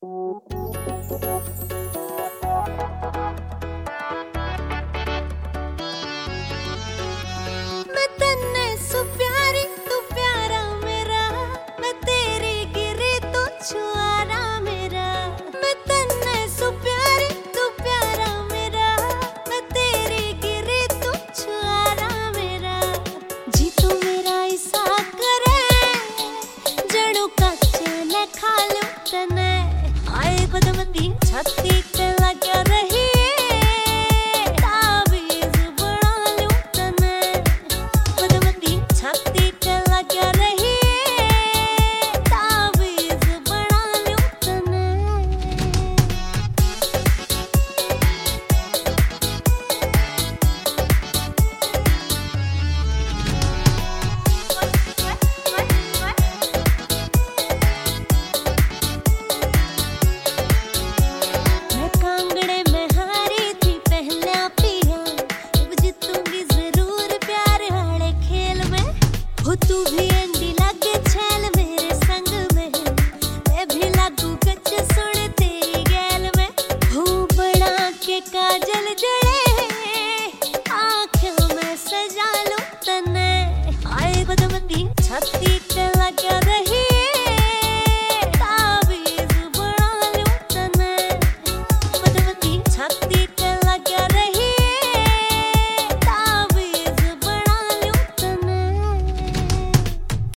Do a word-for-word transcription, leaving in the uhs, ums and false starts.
मैं तन्ने सु प्यारी तू प्यारा मेरा, मैं तेरी गिरी तू छुआरा मेरा। मैं तन्ने सु प्यारी तू प्यारा मेरा, मैं तेरी गिरी तू छुआरा मेरा। जी तू मेरा ऐसा करे जणू कच्चे ने खा लूं तने। आए बदमंदी छाती पे लगा रही ताबीज बना लूं तने। बदमंदी छाती पे लगा रही ताबीज बना लूं तने। मैं कांगड़े में हारी थी पहला पिया, अब जीतूंगी जरूर प्यार हारे खेल में। हो तू भी